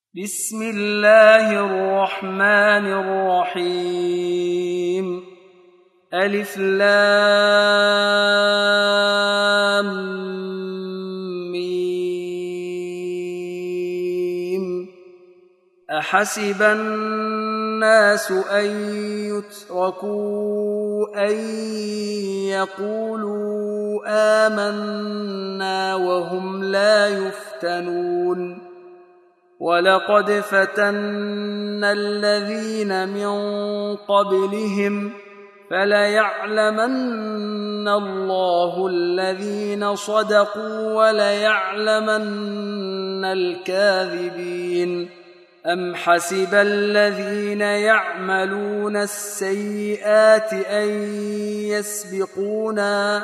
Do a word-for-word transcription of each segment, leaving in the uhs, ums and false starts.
بسم الله الرحمن الرحيم. ألف لام ميم. أحسب الناس أن يتركوا أن يقولوا آمنا وهم لا يفتنون. ولقد فتنا الذين من قبلهم فليعلمن الله الذين صدقوا وليعلمن الكاذبين. أم حسب الذين يعملون السيئات أن يسبقونا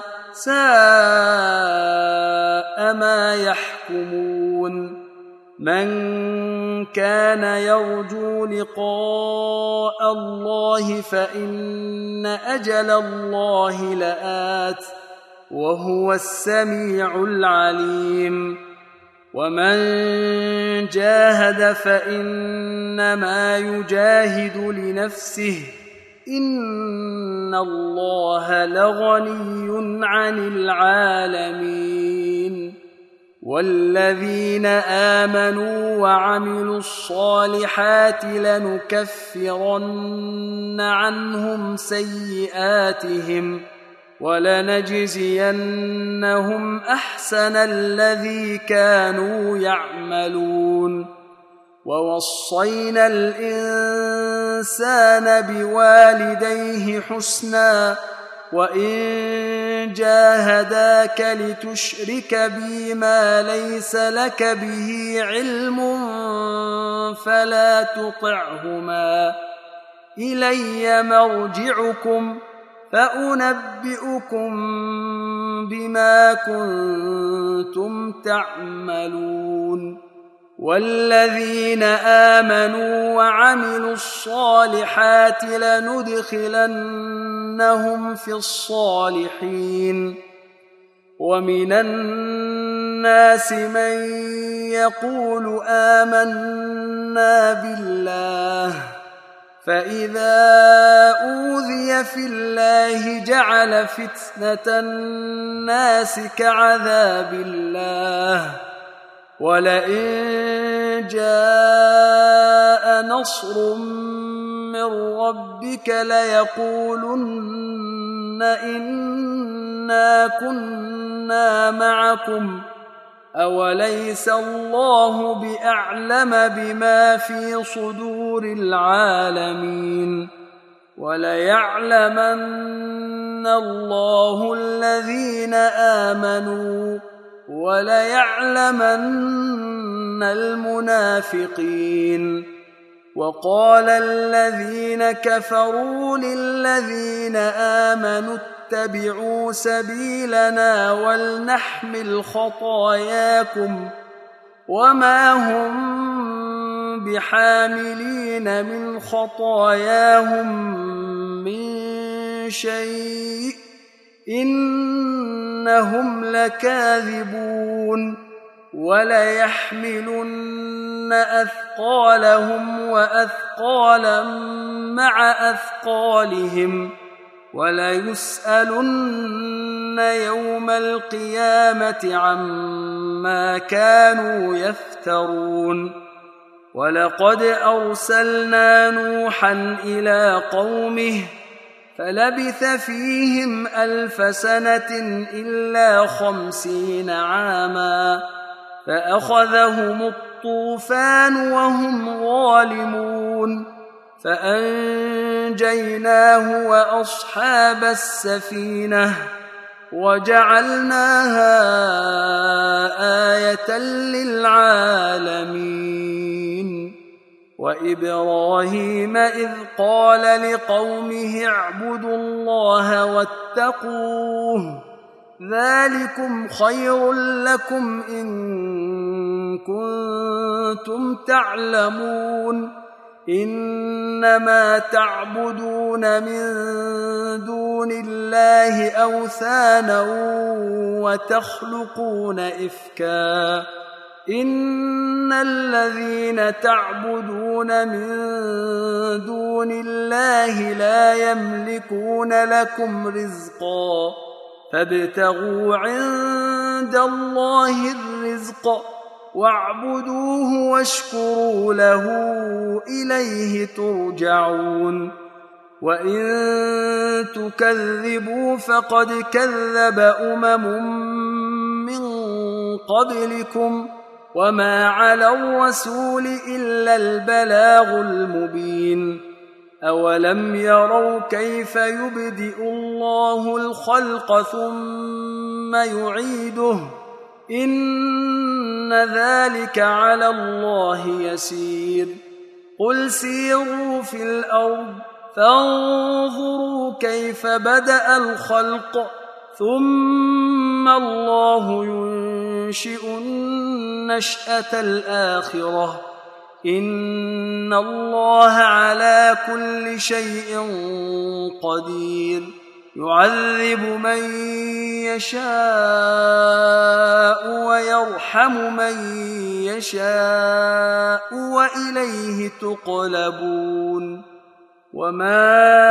ساء ما يحكمون. من كان يرجو لقاء الله فإن أجل الله لآت وهو السميع العليم. ومن جاهد فإنما يجاهد لنفسه إن الله لغني عن العالمين. والذين آمنوا وعملوا الصالحات لنكفرن عنهم سيئاتهم ولنجزينهم أحسن الذي كانوا يعملون. ووصينا الإنسان بوالديه حسنا وإن جاهداك لتشرك بي ما ليس لك به علم فلا تطعهما إلي مرجعكم فأنبئكم بما كنتم تعملون. والذين آمنوا وعملوا الصالحات لندخلنهم في الصالحين. ومن الناس من يقول آمنا بالله فإذا أوذي في الله جعل فتنة الناس كعذاب الله ولئن جاء نصر من ربك ليقولن إنا كنا معكم أوليس الله بأعلم بما في صدور العالمين. وليعلمن الله الذين آمنوا وليعلمن المنافقين. وقال الذين كفروا للذين آمنوا اتبعوا سبيلنا ولنحمل خطاياكم وما هم بحاملين من خطاياهم من شيء إنهم لكاذبون. وليحملن أثقالهم وأثقالا مع أثقالهم وليسألن يوم القيامة عما كانوا يفترون. ولقد أرسلنا نوحا إلى قومه فلبث فيهم ألف سنة إلا خمسين عاما فأخذهم الطوفان وهم ظالمون فأنجيناه وأصحاب السفينة وجعلناها آية للعالمين. وإبراهيم إذ قال لقومه اعبدوا الله واتقوه ذلكم خير لكم إن كنتم تعلمون. إنما تعبدون من دون الله أوثانا وتخلقون إفكا إن الذين تعبدون من دون الله لا يملكون لكم رزقا فابتغوا عند الله الرزق واعبدوه واشكروا له إليه ترجعون وإن تكذبوا فقد كذب أمم من قبلكم وما على الرسول إلا البلاغ المبين أولم يروا كيف يبدئ الله الخلق ثم يعيده إن ذلك على الله يسير قل سيروا في الأرض فانظروا كيف بدأ الخلق ثم الله ينشئ النشأة الآخرة إن الله على كل شيء قدير يعذب من يشاء ويرحم من يشاء وإليه تقلبون وما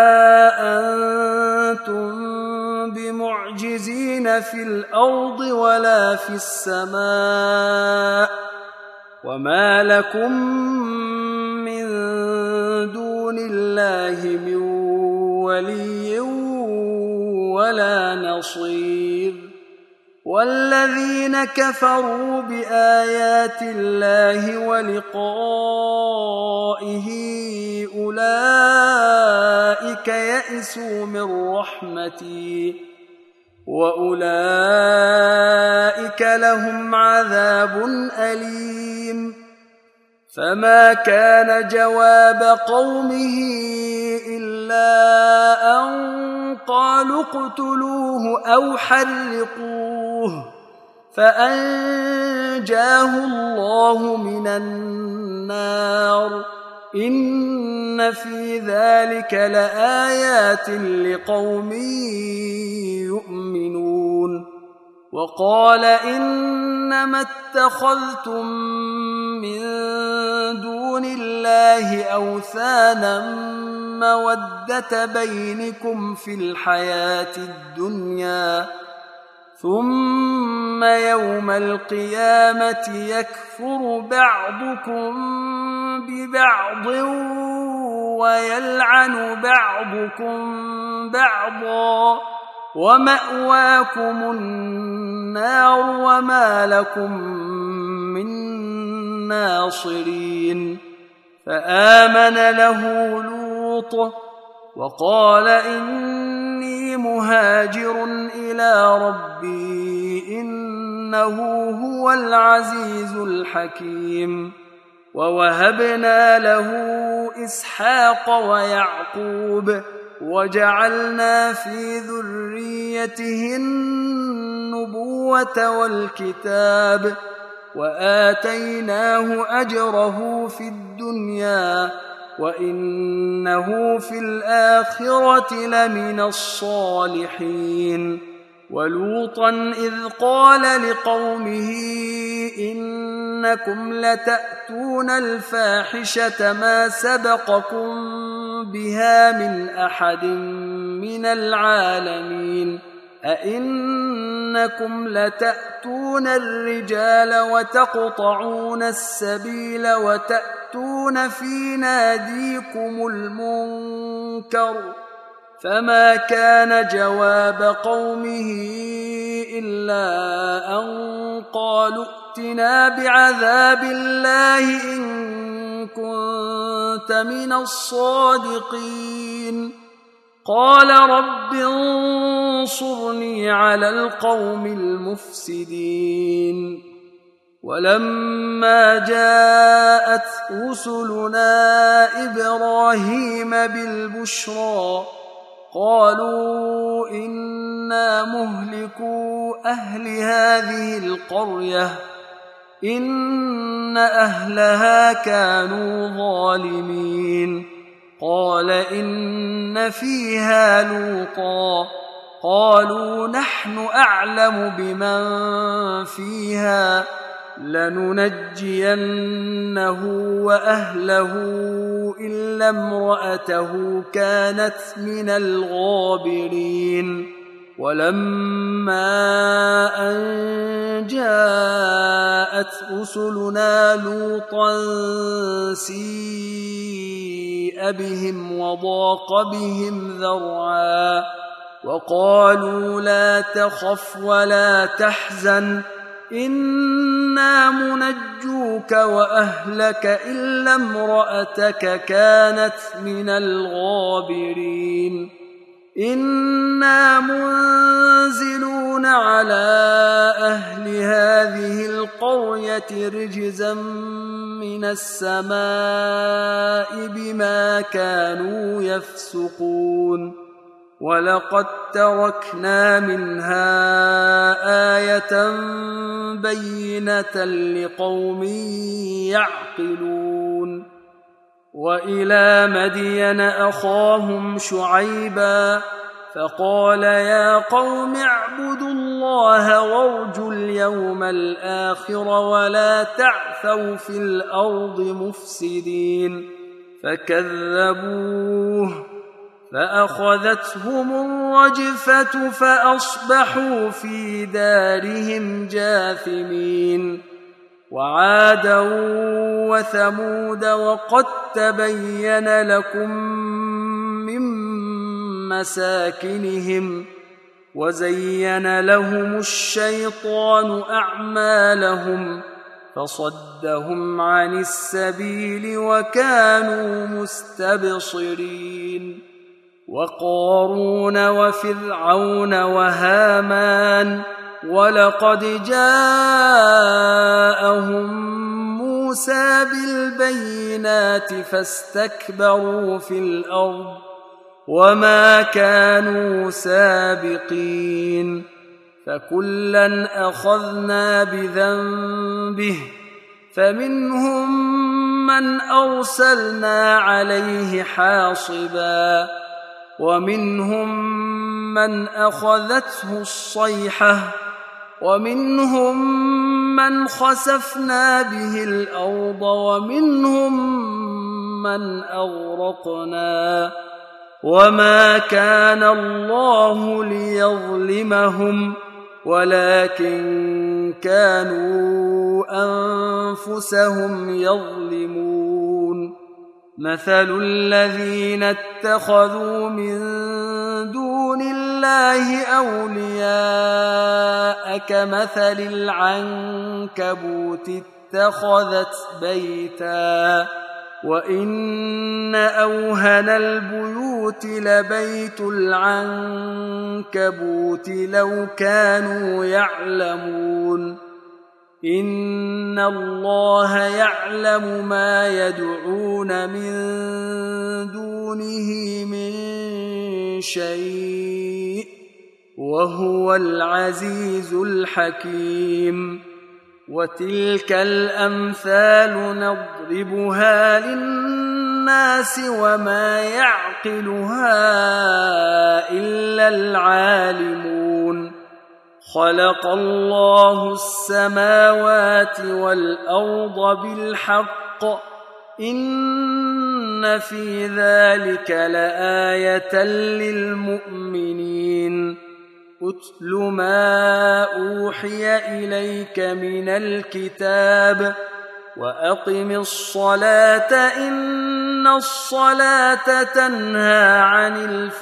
أنتم بمعجزين في الأرض ولا في السماء وما لكم من دون الله من ولي ولا نصير والذين كفروا بآيات الله ولقائه أولئك يئسوا من رحمتي وأولئك لهم عذاب أليم فما كان جواب قومه إلا أن قالوا اقتلوه أو حرقوه فأنجاه الله من النار إن في ذلك لآيات لقوم يؤمنون وقال إنما اتخذتم من دون الله أوثانا مودة بينكم في الحياة الدنيا ثم يوم القيامة يكفر بعضكم ببعض ويلعن بعضكم بعضا ومأواكم النار وما لكم من ناصرين فآمن له لوط وقال إني مهاجر إلى ربي إنه هو العزيز الحكيم ووهبنا له إسحاق ويعقوب وجعلنا في ذريته النبوة والكتاب وآتيناه أجره في الدنيا وإنه في الآخرة لمن الصالحين ولوطا إذ قال لقومه إنكم لتأتون الفاحشة ما سبقكم بها من أحد من العالمين أئنكم لتأتون الرجال وتقطعون السبيل وتأتون في ناديكم المنكر فما كان جواب قومه إلا أن قالوا ائتنا بعذاب الله إن كنت من الصادقين قال رب انصرني على القوم المفسدين ولما جاءت رسلنا إبراهيم بالبشرى قالوا إنا مهلكو أهل هذه القرية إن أهلها كانوا ظالمين قال إن فيها لوطا قالوا نحن أعلم بمن فيها لننجينه وأهله إلا امرأته كانت من الغابرين ولما أن جاءت رسلنا لوطا سيء بهم وضاق بهم ذرعا وقالوا لا تخف ولا تحزن إنا منجوك وأهلك إلا امرأتك كانت من الغابرين إنا منزلون على أهل هذه القرية رجزا من السماء بما كانوا يفسقون ولقد تركنا منها آية بينة لقوم يعقلون وإلى مدين أخاهم شعيبا فقال يا قوم اعبدوا الله وارجوا اليوم الآخر ولا تعثوا في الأرض مفسدين فكذبوه فأخذتهم الرجفة فأصبحوا في دارهم جاثمين وعادا وثمود وقد تبين لكم من مساكنهم وزين لهم الشيطان أعمالهم فصدهم عن السبيل وكانوا مستبصرين وقارون وفرعون وهامان ولقد جاءهم موسى بالبينات فاستكبروا في الأرض وما كانوا سابقين فكلا أخذنا بذنبه فمنهم من أرسلنا عليه حاصبا ومنهم من أخذته الصيحة ومنهم من خسفنا به الأرض ومنهم من أغرقنا وما كان الله ليظلمهم ولكن كانوا أنفسهم يظلمون مثل الذين اتخذوا من دون الله أولياء كمثل العنكبوت اتخذت بيتا وإن أوهن البيوت لبيت العنكبوت لو كانوا يعلمون إن الله يعلم ما يدعون من دونه من شيء وهو العزيز الحكيم وتلك الأمثال نضربها للناس وما يعقلها إلا العالمون خلق الله السماوات والأرض بالحق إن في ذلك لآية للمؤمنين أتل ما أوحي إليك من الكتاب وأقم الصلاة إن الصلاة تنهى عن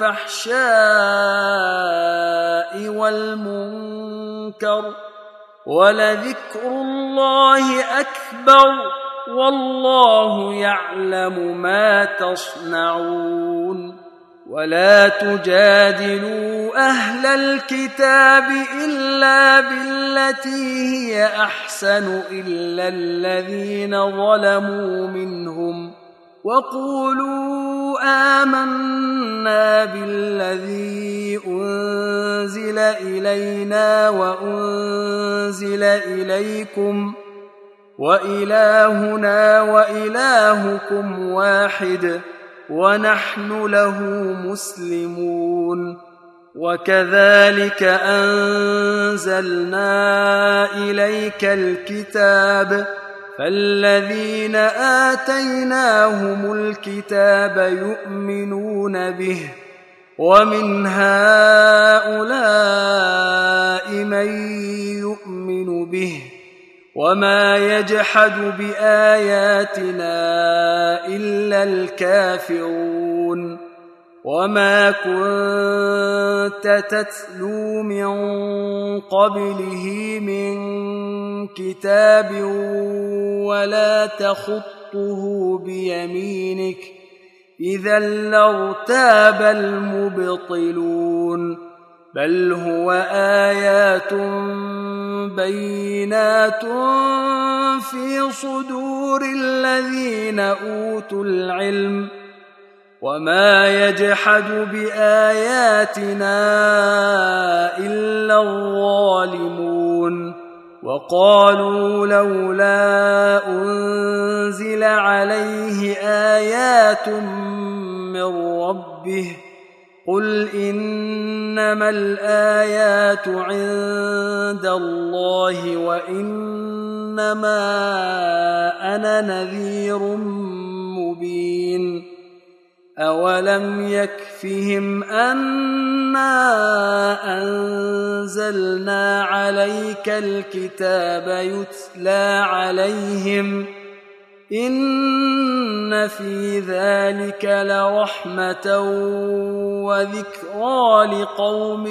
الفحشاء والمنكر ولذكر الله أكبر والله يعلم ما تصنعون ولا تجادلوا أهل الكتاب إلا بالتي هي أحسن إلا الذين ظلموا منهم وقولوا آمنا بالذي أنزل إلينا وأنزل إليكم وإلهنا وإلهكم واحد ونحن له مسلمون وكذلك أنزلنا إليك الكتاب فالذين آتيناهم الكتاب يؤمنون به ومن هؤلاء من يؤمن به وما يجحد بآياتنا إلا الكافرون وما كنت تتلو من قبله من كتاب ولا تخطه بيمينك إذا لارتاب المبطلون بل هو آيات بينات في صدور الذين أوتوا العلم وما يجحد بآياتنا إلا الظالمون وقالوا لولا أنزل عليه آيات من ربه قل إنما الآيات عند الله وإنما أنا نذير مبين أولم يكفهم أنا أنزلنا عليك الكتاب يتلى عليهم إن في ذلك لرحمة وذكرى لقوم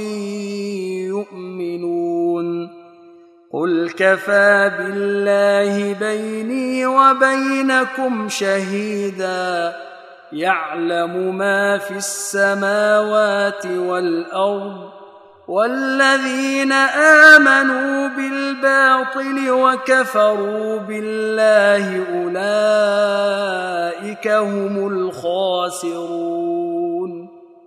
يؤمنون قل كفى بالله بيني وبينكم شهيدا يعلم ما في السماوات والأرض والذين آمنوا بالباطل وكفروا بالله أولئك هم الخاسرون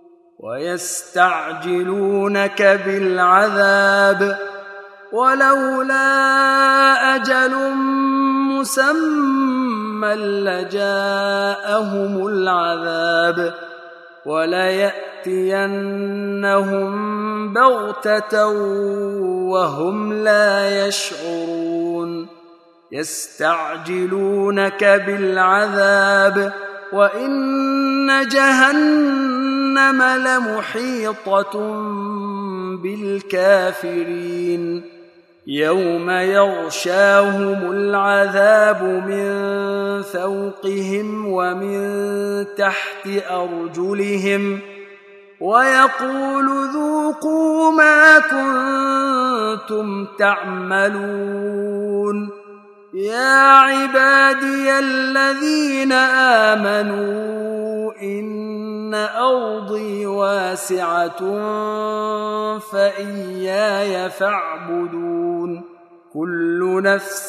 ويستعجلونك بالعذاب ولولا أجل مسمى لجاءهم العذاب وليأتينهم بغتة وهم لا يشعرون يستعجلونك بالعذاب وإن جهنم لمحيطة بالكافرين يوم يغشاهم العذاب من فوقهم ومن تحت أرجلهم ويقول ذوقوا ما كنتم تعملون يا عبادي الذين آمنوا إن أرضي واسعة فإياي فاعبدون كل نفس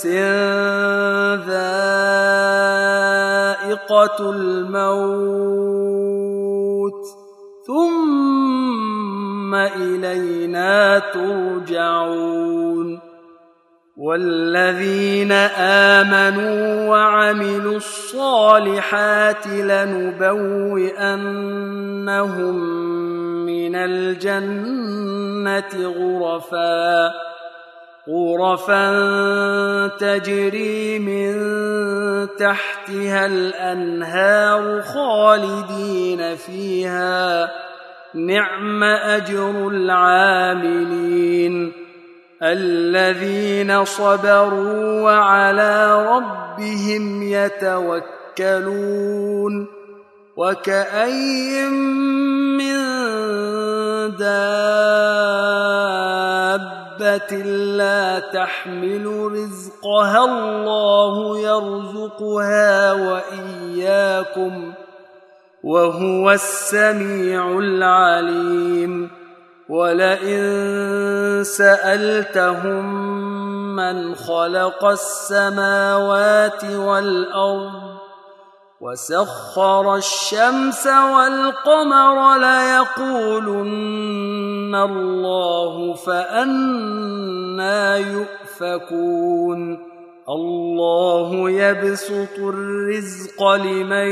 ذائقة الموت ثم إلينا ترجعون والذين آمنوا وعملوا الصالحات لنبوئنهم من الجنة غرفا غرفا تجري من تحتها الأنهار خالدين فيها نعم أجر العاملين الذين صبروا وعلى ربهم يتوكلون وكأين من دابة لا تحمل رزقها الله يرزقها وإياكم وهو السميع العليم ولئن سألتهم من خلق السماوات والأرض وسخر الشمس والقمر ليقولن الله فأنى يؤفكون الله يبسط الرزق لمن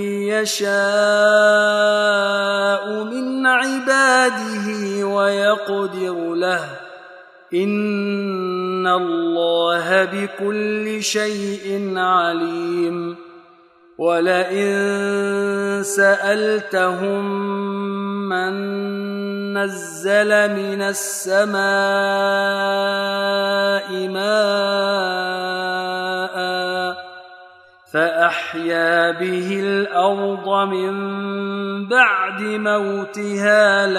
يشاء من عباده ويقدر له إن الله بكل شيء عليم ولئن سألتهم من نزل من السماء ماء فأحيا به الأرض من بعد موتها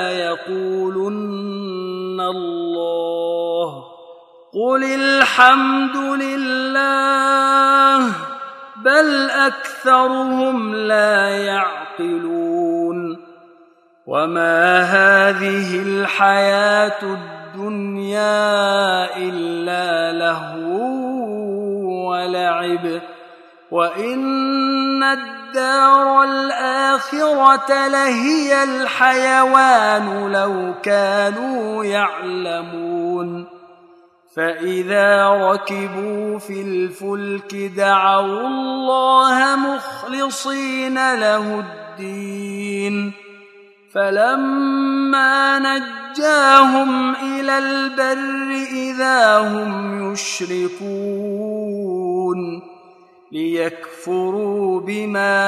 ليقولن الله قل الحمد لله بل أكثرهم لا يعقلون وما هذه الحياة الدنيا إلا لهو ولعب وإن الدار الآخرة لهي الحيوان لو كانوا يعلمون فإذا ركبوا في الفلك دعوا الله مخلصين له الدين فلما نجاهم إلى البر إذا هم يشركون ليكفروا بما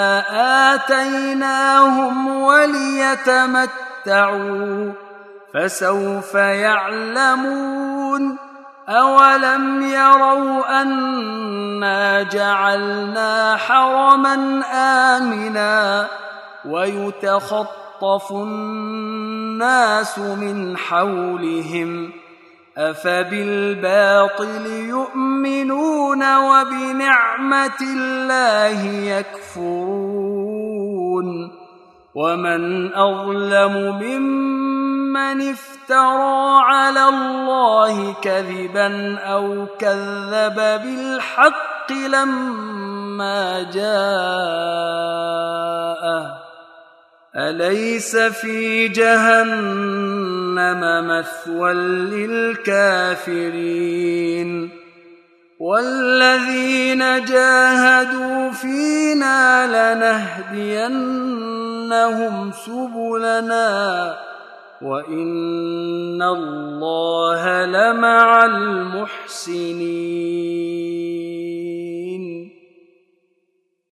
آتيناهم وليتمتعوا فسوف يعلمون أولم يروا أنا جعلنا حرما آمنا ويتخطف الناس من حولهم أفبالباطل يؤمنون وبنعمة الله يكفرون ومن أظلم ممن افترى على الله كذبا أو كذب بالحق لما جاءه أليس في جهنم مثوى للكافرين والذين جاهدوا فينا لنهدينهم سبلنا وإن الله لمع المحسنين